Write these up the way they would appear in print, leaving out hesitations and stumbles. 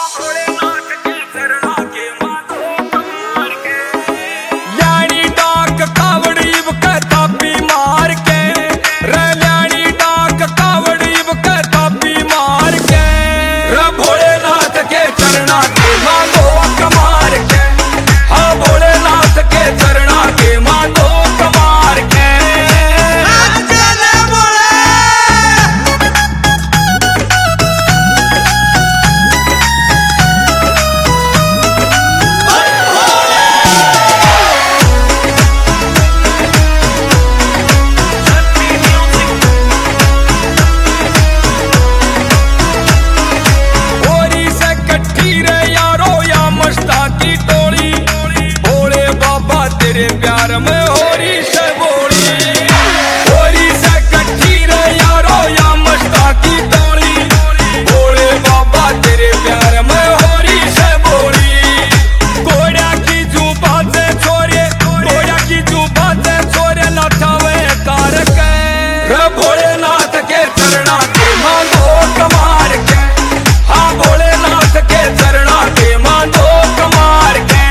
प्यार में होरी से बोली, होरी से कट्ठी रे यारो या मस्ता की टोली। भोले बाबा तेरे प्यार में होरी से बोली। घोड़ा की जुबा से छोरे, घोड़ा की जुबा से छोरे नाथावे कार के। रे भोलेनाथ के चरणा के मांगो कमार के। हाँ भोलेनाथ के चरणा के मांगो कमार के।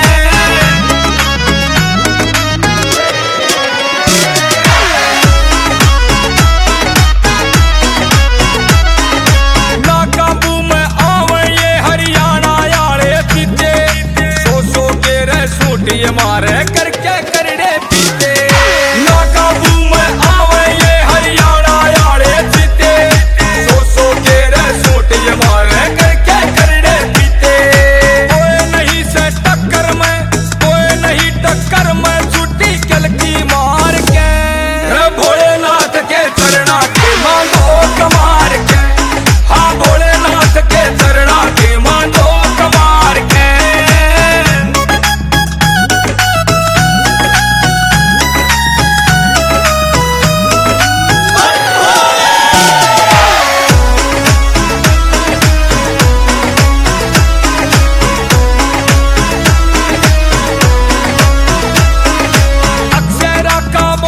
ये मारे करके करड़े पीते ना काबू में आवे ये हरियाणा यारे जीते। सो के रे सूट ये मारे करके करड़े पीते। कोई नहीं से टक्कर में, कोई नहीं टक्कर में छुट्टी कल की मार के। भोलेनाथ के चरणा के मांगो कमार के। हाँ भोलेनाथ के चरणा के मांगो कमार के।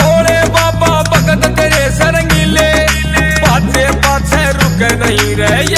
नहीं रहे